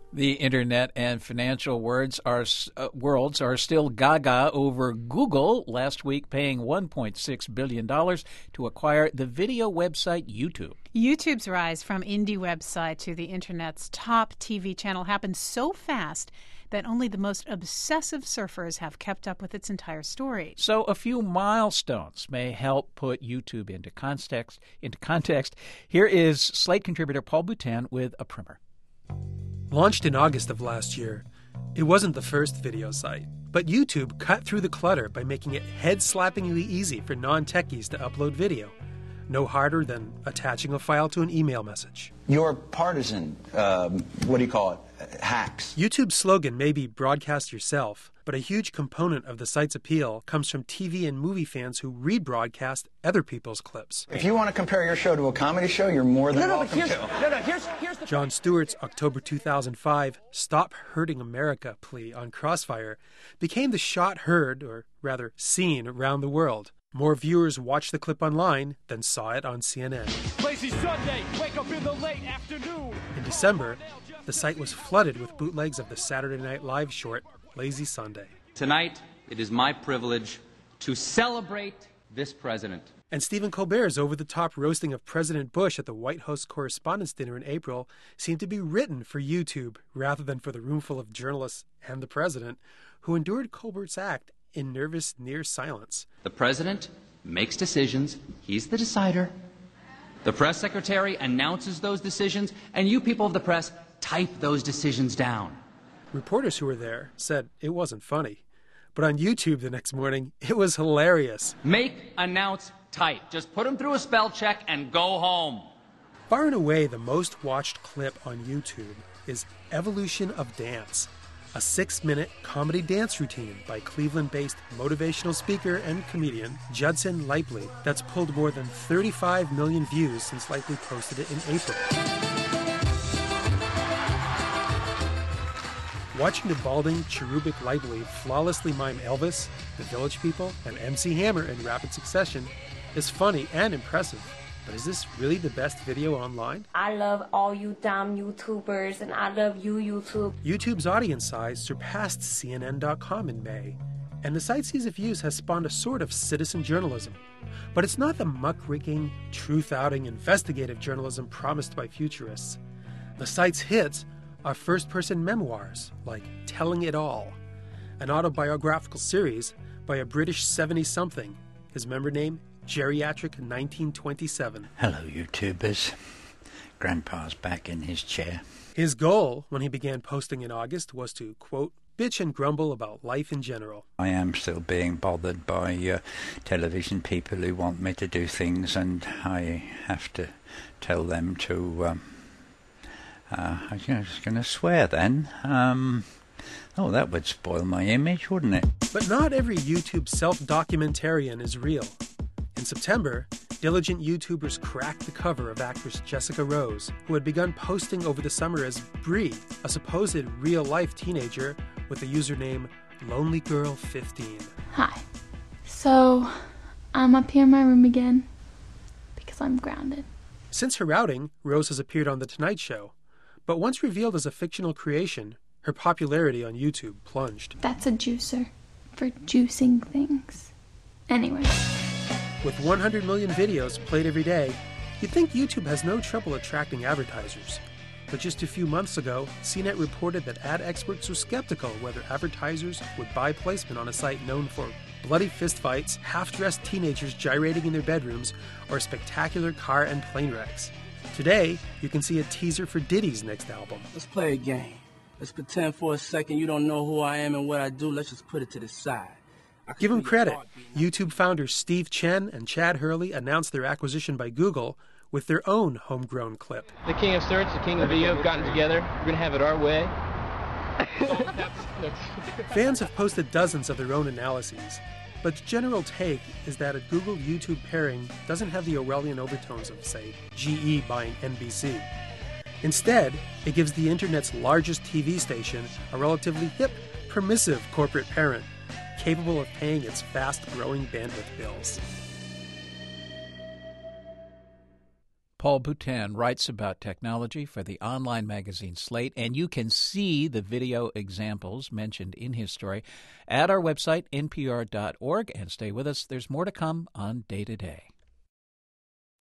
The internet and financial worlds are still gaga over Google last week paying $1.6 billion to acquire the video website YouTube. YouTube's rise from indie website to the internet's top TV channel happened so fast that only the most obsessive surfers have kept up with its entire story. So a few milestones may help put YouTube into context. Here is Slate contributor Paul Boutin with a primer. Launched in August of last year, it wasn't the first video site, but YouTube cut through the clutter by making it head-slappingly easy for non-techies to upload video. No harder than attaching a file to an email message. Your partisan, hacks. YouTube's slogan may be broadcast yourself, but a huge component of the site's appeal comes from TV and movie fans who rebroadcast other people's clips. If you want to compare your show to a comedy show, you're more than welcome to. Jon Stewart's October 2005 Stop Hurting America plea on Crossfire became the shot heard, or rather seen, around the world. More viewers watched the clip online than saw it on CNN. Lazy Sunday, wake up in the late afternoon. In December, the site was flooded with bootlegs of the Saturday Night Live short, Lazy Sunday. Tonight, it is my privilege to celebrate this president. And Stephen Colbert's over-the-top roasting of President Bush at the White House Correspondents' Dinner in April seemed to be written for YouTube rather than for the roomful of journalists and the president, who endured Colbert's act in nervous near silence. The president makes decisions. He's the decider. The press secretary announces those decisions, and you people of the press type those decisions down. Reporters who were there said it wasn't funny. But on YouTube the next morning, it was hilarious. Make, announce, type. Just put them through a spell check and go home. Far and away, the most watched clip on YouTube is Evolution of Dance, a 6-minute comedy dance routine by Cleveland-based motivational speaker and comedian Judson Lipley that's pulled more than 35 million views since Lipley posted it in April. Watching the balding, cherubic Lipley flawlessly mime Elvis, The Village People, and MC Hammer in rapid succession is funny and impressive. But is this really the best video online? I love all you dumb YouTubers, and I love you, YouTube. YouTube's audience size surpassed CNN.com in May, and the site's ease of use has spawned a sort of citizen journalism. But it's not the muckraking, truth-outing, investigative journalism promised by futurists. The site's hits are first-person memoirs, like Telling It All, an autobiographical series by a British 70-something, his member name, Geriatric 1927. Hello, YouTubers. Grandpa's back in his chair. His goal, when he began posting in August, was to, quote, bitch and grumble about life in general. I am still being bothered by television people who want me to do things, and I have to tell them to... I was just going to swear then. Oh, that would spoil my image, wouldn't it? But not every YouTube self-documentarian is real. In September, diligent YouTubers cracked the cover of actress Jessica Rose, who had begun posting over the summer as Bree, a supposed real-life teenager with the username LonelyGirl15. Hi. So, I'm up here in my room again because I'm grounded. Since her outing, Rose has appeared on The Tonight Show, but once revealed as a fictional creation, her popularity on YouTube plunged. That's a juicer for juicing things. Anyway. With 100 million videos played every day, you'd think YouTube has no trouble attracting advertisers. But just a few months ago, CNET reported that ad experts were skeptical whether advertisers would buy placement on a site known for bloody fistfights, half-dressed teenagers gyrating in their bedrooms, or spectacular car and plane wrecks. Today, you can see a teaser for Diddy's next album. Let's play a game. Let's pretend for a second you don't know who I am and what I do. Let's just put it to the side. Give them credit. YouTube founders Steve Chen and Chad Hurley announced their acquisition by Google with their own homegrown clip. The king of search, the king of video have gotten together. We're going to have it our way. Fans have posted dozens of their own analyses, but the general take is that a Google-YouTube pairing doesn't have the Orwellian overtones of, say, GE buying NBC. Instead, it gives the internet's largest TV station a relatively hip, permissive corporate parent, capable of paying its fast-growing bandwidth bills. Paul Boutin writes about technology for the online magazine Slate, and you can see the video examples mentioned in his story at our website, npr.org. And stay with us. There's more to come on Day to Day.